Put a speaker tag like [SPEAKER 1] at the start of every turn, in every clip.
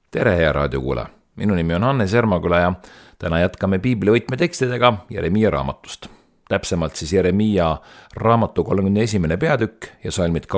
[SPEAKER 1] tere, hea raadiokuulaja! Minu nimi on Hannes Järmaküla ja täna jätkame piibli võtmetekstidega Jeremiia raamatust. Täpsemalt siis Jeremiia raamatu 31. peatükk ja salmid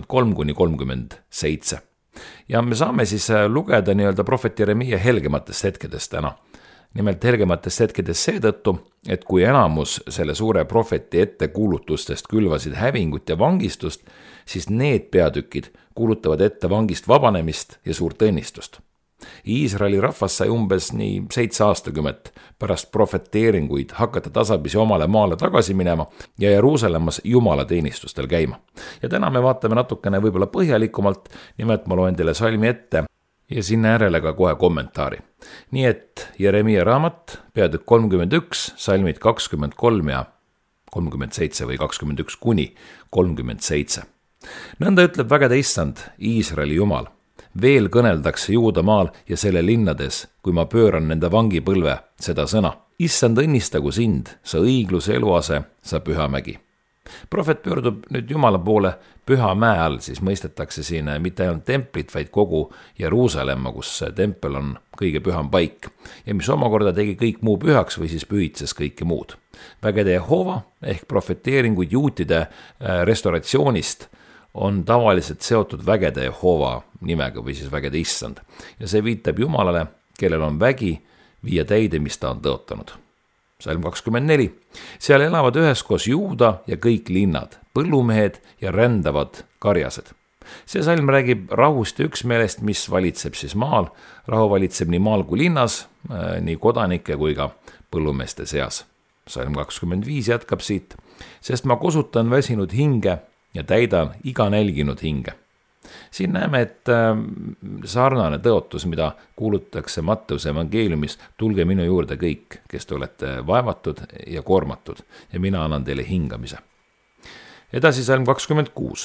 [SPEAKER 1] 23-37. Ja me saame siis lugeda prohvet Jeremiia helgematest hetkedest täna. Nimelt helgematest hetkedest seetõttu, et kui enamus selle suure prohveti ettekuulutustest külvasid hävingut ja vangistust, siis need peatükid kuulutavad ette vangist vabanemist ja suurt õnnistust. Iisraeli rahvas sai umbes nii 7 aastakümmet pärast prohveteeringuid hakata tasapisi omale maale tagasi minema ja Jeruusalemmas jumala teenistustel käima. Ja täna me vaatame natukene võib-olla põhjalikumalt, nimelt ma loen teile salmi ette ja sinna järele ka kohe kommentaari. Nii et Jeremiia raamat, peatükk 31, salmid 23 ja 37 või 21 kuni 37. Nõnda ütleb vägede issand, Iisraeli jumal. Veel kõneldakse Juudamaal ja selle linnades, kui ma pööran nende vangipõlve seda sõna. Issand õnnistagu sind, sa õigluse eluase, sa püha mägi. Prohvet pöördub nüüd Jumala poole püha mäe all, siis mõistetakse siin mitte ainult templit, vaid kogu Jeruusalemma, kus tempel on kõige püham paik ja mis omakorda tegi kõik muu pühaks või siis pühitses kõike muud. Vägede Jehova ehk prohveteeringuid juutide restoratsioonist on tavaliselt seotud vägede Jehova nimega või siis vägede issand. Ja see viitab Jumalale, kellel on vägi viia täide, mis ta on tõotanud. Salm 24. Seal elavad üheskoos Juuda ja kõik linnad, põllumehed ja rändavad karjased. See salm räägib rahust ja üksmeelest, mis valitseb siis maal. Rahu valitseb nii maal kui linnas, nii kodanike kui ka põllumeeste seas. Salm 25 jätkab siit. Sest ma kosutan väsinud hinge ja täidan iga nälginud hinge. Siin näeme, et sarnane tõotus, mida kuulutatakse Matteuse evangeeliumis, tulge minu juurde kõik, kes te olete vaevatud ja koormatud ja mina annan teile hingamise. Edasi salm 26.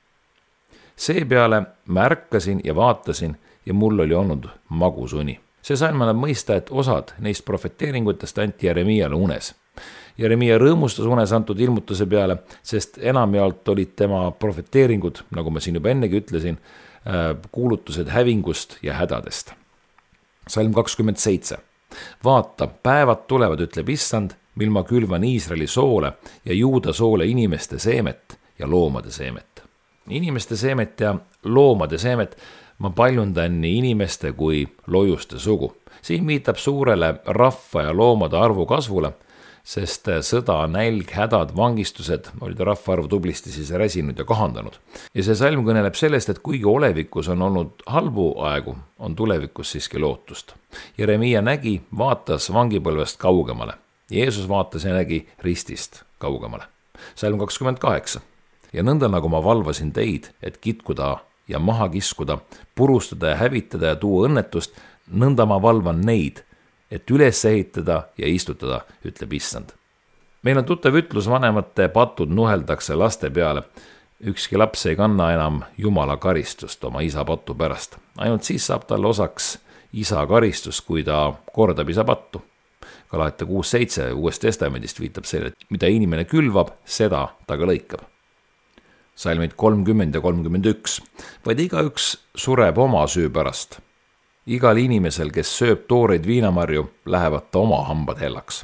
[SPEAKER 1] Seepeale märkasin ja vaatasin ja mul oli olnud magus uni. See salm annab mõista, et osad neist prohveteeringutest anti Jeremiiale unes. Jeremiia rõõmustas unes antud ilmutuse peale, sest enamjaolt olid tema prohveteeringud, nagu ma siin juba ennegi ütlesin, kuulutused hävingust ja hädadest. Salm 27. Vaata, päevad tulevad, ütleb issand, mil ma külvan Iisraeli soole ja Juuda soole inimeste seemet ja loomade seemet. Inimeste seemet ja loomade seemet ma paljundan nii inimeste kui lojuste sugu. Siin viitab suurele rahva ja loomade arvu kasvule, sest sõda, nälg, hädad, vangistused olid rahvaarvu tublisti siis räsinud ja kahandanud. Ja see salm kõneleb sellest, et kuigi olevikus on olnud halbu aegu, on tulevikus siiski lootust. Jeremiia nägi, vaatas vangipõlvest kaugemale. Jeesus vaatas ja nägi ristist kaugemale. Salm 28. Ja nõnda nagu ma valvasin teid, et kitkuda ja maha kiskuda, purustada ja hävitada ja tuua õnnetust, nõnda ma valvan neid, et üles ehitada ja istutada, ütleb issand. Meil on tuttav ütlus, vanemate patud nuheldakse laste peale. Ükski laps ei kanna enam Jumala karistust oma isa patu pärast. Ainult siis saab talle osaks isa karistus, kui ta kordab isa pattu. Galatia 6.7 Uuest Testamendist viitab selle, et mida inimene külvab, seda ta ka lõikab. Salmid 30 ja 31. Vaid igaüks sureb oma süü pärast. Igal inimesel, kes sööb tooreid viinamarju, lähevad ta oma hambad hellaks.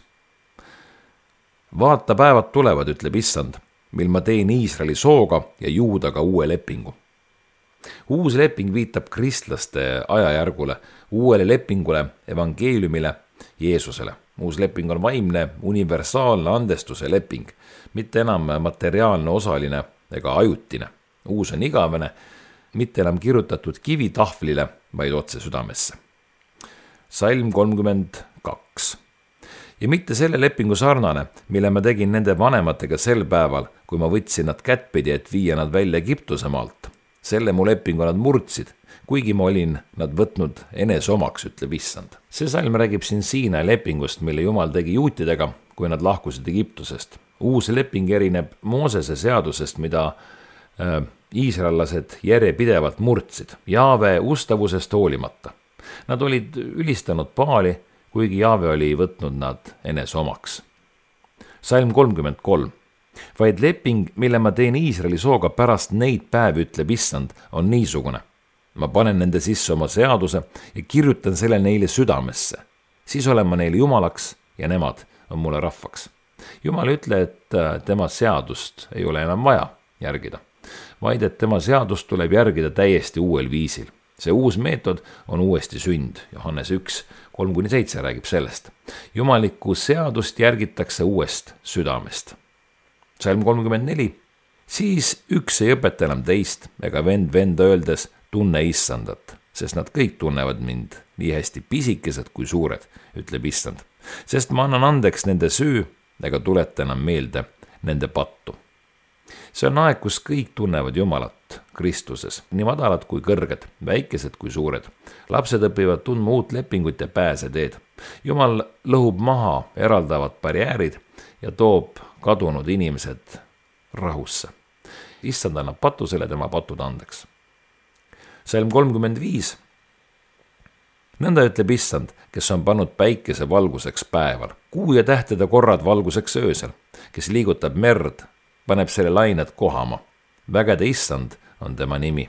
[SPEAKER 1] Vaata, päevad tulevad, ütleb issand, mil ma teen Iisraeli sooga ja Juudaga uue lepingu. Uus leping viitab kristlaste ajajärgule, uuele lepingule, evangeeliumile, Jeesusele. Uus leping on vaimne, universaalne andestuse leping, mitte enam materiaalne, osaline ega ajutine. Uus on igavene, mitte enam kirjutatud kivitahvlile, vaid otse südamesse. Salm 32. Ja mitte selle lepingu sarnane, mille ma tegin nende vanematega sel päeval, kui ma võtsin nad kättpidi, et viia nad välja Egiptuse maalt. Selle mu lepingu nad murdsid, kuigi ma olin nad võtnud enese omaks, ütleb issand. See salm räägib siin Siinai lepingust, mille Jumal tegi juutidega, kui nad lahkusid Egiptusest. Uus leping erineb Moosese seadusest, mida iisraellased järjepidevalt murdsid, Jaave ustavusest hoolimata. Nad olid ülistanud Baali, kuigi Jaave oli võtnud nad enese omaks. Salm 33. Vaid leping, mille ma teen Iisraeli sooga pärast neid päevi, ütleb issand, on niisugune. ma panen nende sisse oma seaduse ja kirjutan selle neile südamesse. Siis olen ma neile jumalaks ja nemad on mulle rahvaks. Jumal ei ütle, et tema seadust ei ole enam vaja järgida, vaid et tema seadust tuleb järgida täiesti uuel viisil. See uus meetod on uuesti sünd. Johannes 1, 3-7 räägib sellest. Jumalikku seadust järgitakse uuest südamest. Salm 34. Siis üks ei õpeta enam teist ega vend venda öeldes tunne issandat, sest nad kõik tunnevad mind, nii hästi pisikesed kui suured, ütleb issand. Sest ma annan andeks nende süü ega tuleta enam meelde nende pattu. See on aeg, kus kõik tunnevad Jumalat Kristuses, nii madalad kui kõrged, väikesed kui suured. Lapsed õpivad tundma uut lepingut ja pääseteed. Jumal lõhub maha eraldavad barjäärid ja toob kadunud inimesed rahusse. Issand annab patusele tema patud andeks. Salm 35. Nõnda ütleb issand, kes on pannud päikese valguseks päeval, kuu ja tähtede korrad valguseks öösel, kes liigutab merd, paneb selle lained kohama. Vägede issand on tema nimi.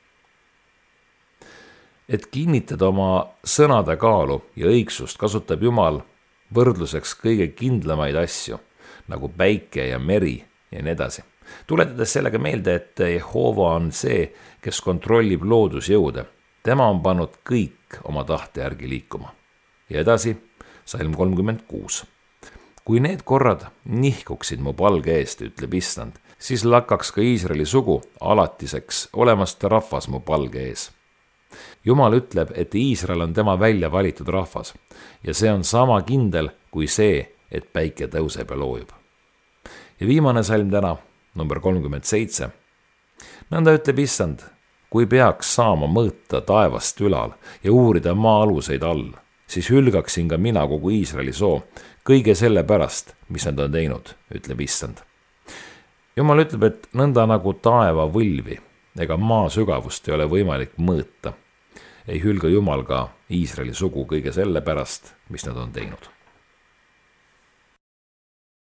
[SPEAKER 1] Et kinnitada oma sõnade kaalu ja õigsust, kasutab Jumal võrdluseks kõige kindlamaid asju, nagu päike ja meri ja nii edasi. Tuletades sellega meelde, et Jehova on see, kes kontrollib loodusjõude. Tema on pannud kõik oma tahte järgi liikuma. Ja edasi, Salm 36. Kui need korrad nihkuksid mu palge eest, ütleb issand, siis lakkaks ka Iisraeli sugu alatiseks olemast rahvas mu palge ees. Jumal ütleb, et Iisrael on tema välja valitud rahvas ja see on sama kindel kui see, et päike tõuseb ja loojub. Ja viimane salm täna, number 37. Nõnda ütleb issand, kui peaks saama mõõta taevast ülal ja uurida maa aluseid all, siis hülgaksin ka mina kogu Iisraeli soo kõige selle pärast, mis nad on teinud, ütleb issand. Jumal ütleb, et nõnda nagu taeva võlvi ega maa sügavust ei ole võimalik mõõta, ei hülga Jumal ka Iisraeli sugu kõige selle pärast, mis nad on teinud.